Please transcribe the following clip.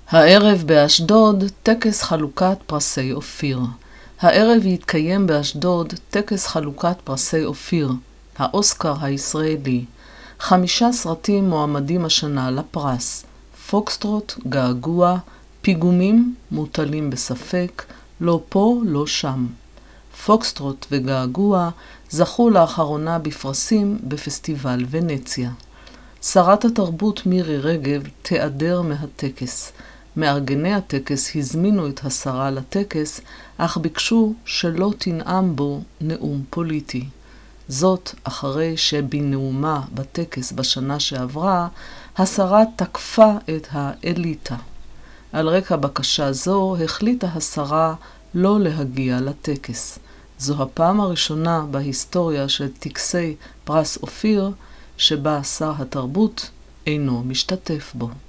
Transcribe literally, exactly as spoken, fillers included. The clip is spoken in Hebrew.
הערב באשדוד טקס חלוקת פרסי אופיר. הערב יתקיים באשדוד טקס חלוקת פרסי אופיר, האוסקר הישראלי. חמישה סרטים מועמדים השנה לפרס: פוקסטרוט, געגוע, פיגומים, מוטלים בספק, לא פה, לא שם. פוקסטרוט וגעגוע זכו לאחרונה בפרסים בפסטיבל ונציה. שרת התרבות מירי רגב תיעדר מהטקס. מארגני הטקס הזמינו את השרה לטקס, אך ביקשו שלא תנאם בו נאום פוליטי. זאת אחרי שבנאומה בטקס בשנה שעברה, השרה תקפה את האליטה. על רקע בקשה זו החליטה השרה לא להגיע לטקס. זו הפעם הראשונה בהיסטוריה של טקסי פרס אופיר שבה שר התרבות אינו משתתף בו.